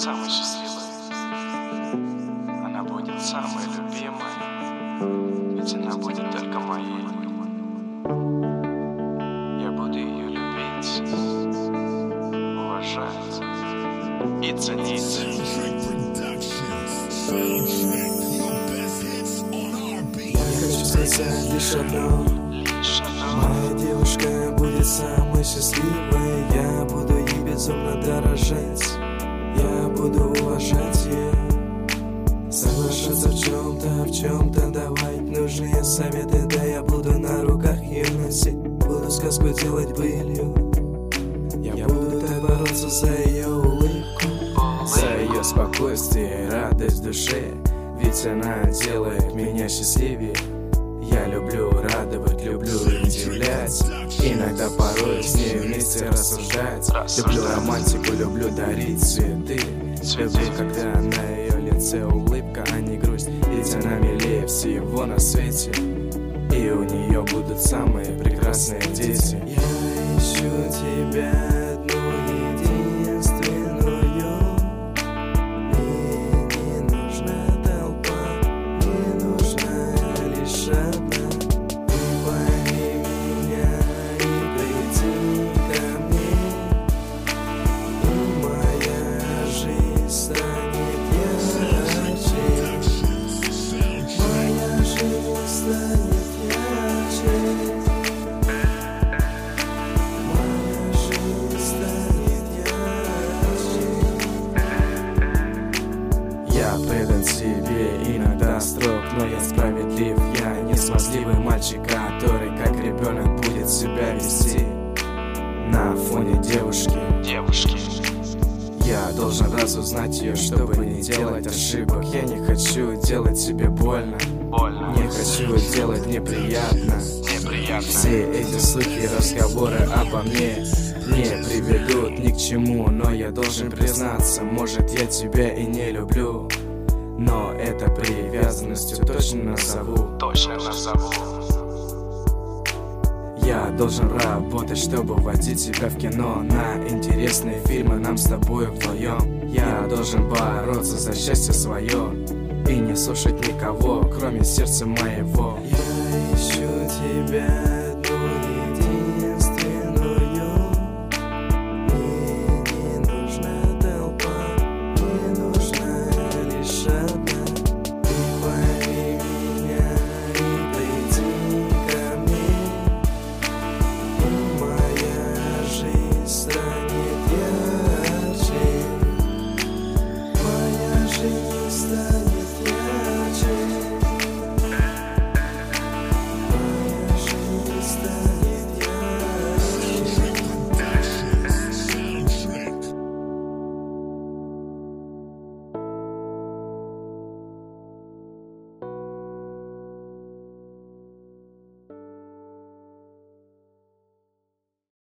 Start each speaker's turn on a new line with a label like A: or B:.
A: самой счастливой. Она будет самой любимой, ведь она будет только моей. Я буду ее любить, уважать и ценить.
B: Я хочу сказать лишь одно. Моя девушка будет самой счастливой. Я буду ей безумно дорожить. Я буду уважать ее. Соглашаться в чем-то давать нужные советы. Да я буду на руках ее носить. Буду сказку делать былью. Я буду так бороться за ее улыбку,
C: за ее спокойствие и радость в душе. Ведь она делает меня счастливее. Я люблю радовать, люблю удивлять. Иногда порой с ней вместе рассуждать. Люблю романтику, люблю дарить цветы. Люблю, когда на ее лице улыбка, а не грусть. Ведь она милее всего на свете. И у нее будут самые прекрасные дети.
B: Я ищу тебя одну единственную. Мне не нужна толпа, мне нужна лишь одна. Пойми меня и приди ко мне, и моя жизнь станет ярче. Моя жизнь станет ярче.
C: Я предан тебе, иногда строг, но я справедлив. Я не смазливый мальчик, который как ребенок будет себя вести на фоне девушки. Я должен разузнать ее, чтобы не делать ошибок. Я не хочу делать тебе больно, не хочу делать неприятно. Все эти слухи и разговоры обо мне не приведут ни к чему. Но я должен признаться, может, я тебя и не люблю, но это привязанностью точно назову. Я должен работать, чтобы водить тебя в кино, на интересные фильмы нам с тобой вдвоем. Я должен бороться за счастье свое и не слушать никого, кроме сердца моего.
B: Я ищу тебя.